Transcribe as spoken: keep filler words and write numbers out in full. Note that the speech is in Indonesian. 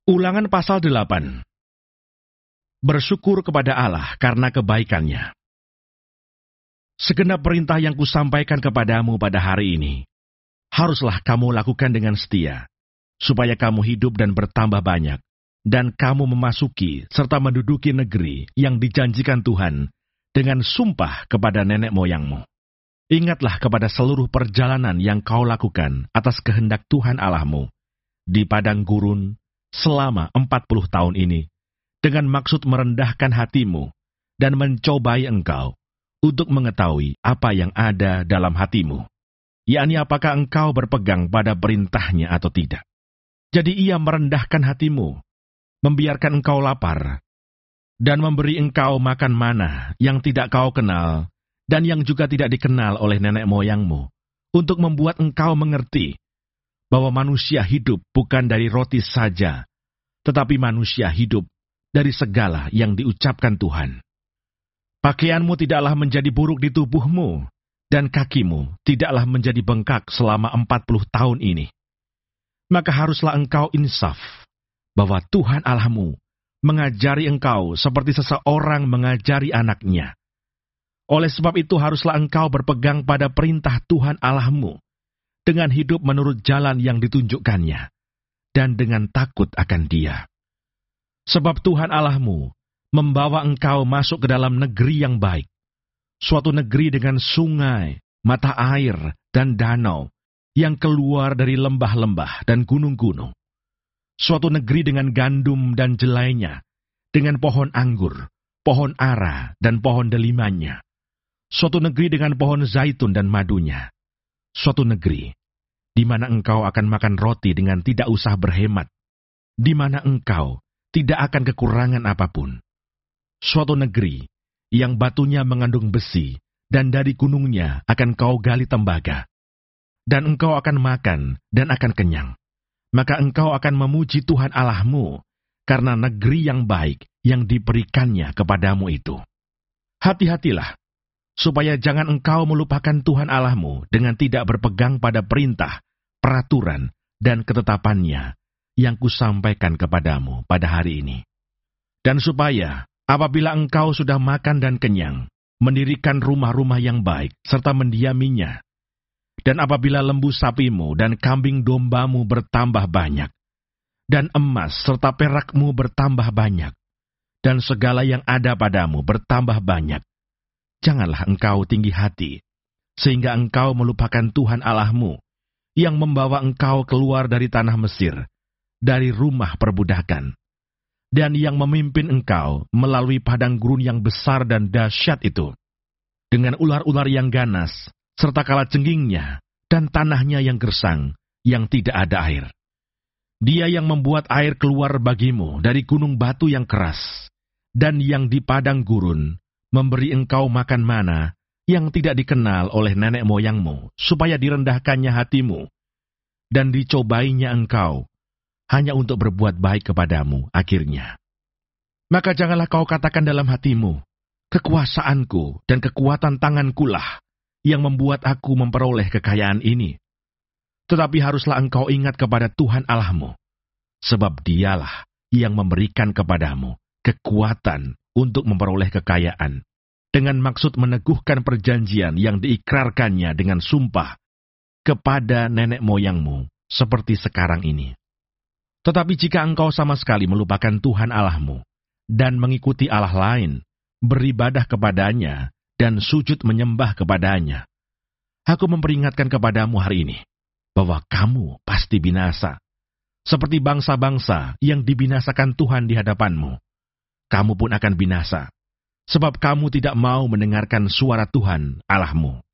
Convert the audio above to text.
Ulangan pasal delapan. Bersyukur kepada Allah karena kebaikannya. Segenap perintah yang kusampaikan kepadamu pada hari ini, haruslah kamu lakukan dengan setia, supaya kamu hidup dan bertambah banyak, dan kamu memasuki serta menduduki negeri yang dijanjikan Tuhan dengan sumpah kepada nenek moyangmu. Ingatlah kepada seluruh perjalanan yang kau lakukan atas kehendak Tuhan Allahmu di padang gurun selama empat puluh tahun ini, dengan maksud merendahkan hatimu dan mencobai engkau untuk mengetahui apa yang ada dalam hatimu, yakni apakah engkau berpegang pada perintahnya atau tidak. Jadi ia merendahkan hatimu, membiarkan engkau lapar, dan memberi engkau makan mana yang tidak kau kenal, dan yang juga tidak dikenal oleh nenek moyangmu, untuk membuat engkau mengerti bahwa manusia hidup bukan dari roti saja, tetapi manusia hidup dari segala yang diucapkan Tuhan. Pakaianmu tidaklah menjadi buruk di tubuhmu, dan kakimu tidaklah menjadi bengkak selama empat puluh tahun ini. Maka haruslah engkau insaf, bahwa Tuhan Allahmu mengajari engkau seperti seseorang mengajari anaknya. Oleh sebab itu haruslah engkau berpegang pada perintah Tuhan Allahmu, dengan hidup menurut jalan yang ditunjukkannya, dan dengan takut akan Dia. Sebab Tuhan Allahmu membawa engkau masuk ke dalam negeri yang baik, suatu negeri dengan sungai, mata air, dan danau, yang keluar dari lembah-lembah dan gunung-gunung. Suatu negeri dengan gandum dan jelainya, dengan pohon anggur, pohon ara, dan pohon delimanya. Suatu negeri dengan pohon zaitun dan madunya. Suatu negeri di mana engkau akan makan roti dengan tidak usah berhemat, di mana engkau tidak akan kekurangan apapun. Suatu negeri yang batunya mengandung besi, dan dari gunungnya akan kau gali tembaga. Dan engkau akan makan dan akan kenyang. Maka engkau akan memuji Tuhan Allahmu, karena negeri yang baik yang diberikannya kepadamu itu. Hati-hatilah, supaya jangan engkau melupakan Tuhan Allahmu dengan tidak berpegang pada perintah, peraturan, dan ketetapannya yang kusampaikan kepadamu pada hari ini. Dan supaya apabila engkau sudah makan dan kenyang, mendirikan rumah-rumah yang baik, serta mendiaminya, dan apabila lembu sapimu dan kambing dombamu bertambah banyak, dan emas serta perakmu bertambah banyak, dan segala yang ada padamu bertambah banyak, janganlah engkau tinggi hati, sehingga engkau melupakan Tuhan Allahmu, yang membawa engkau keluar dari tanah Mesir, dari rumah perbudakan, dan yang memimpin engkau melalui padang gurun yang besar dan dahsyat itu, dengan ular-ular yang ganas, serta kalajenggingnya, dan tanahnya yang gersang, yang tidak ada air. Dia yang membuat air keluar bagimu dari gunung batu yang keras, dan yang di padang gurun memberi engkau makan mana yang tidak dikenal oleh nenek moyangmu, supaya direndahkannya hatimu, dan dicobainya engkau, hanya untuk berbuat baik kepadamu akhirnya. Maka janganlah kau katakan dalam hatimu, kekuasaanku dan kekuatan tangankulah yang membuat aku memperoleh kekayaan ini. Tetapi haruslah engkau ingat kepada Tuhan Allahmu, sebab Dialah yang memberikan kepadamu kekuatan untuk memperoleh kekayaan, dengan maksud meneguhkan perjanjian yang diikrarkannya dengan sumpah kepada nenek moyangmu, seperti sekarang ini. Tetapi jika engkau sama sekali melupakan Tuhan Allahmu, dan mengikuti Allah lain, beribadah kepadanya, dan sujud menyembah kepadanya, aku memperingatkan kepadamu hari ini, bahwa kamu pasti binasa, seperti bangsa-bangsa yang dibinasakan Tuhan di hadapanmu. Kamu pun akan binasa, sebab kamu tidak mau mendengarkan suara Tuhan Allahmu.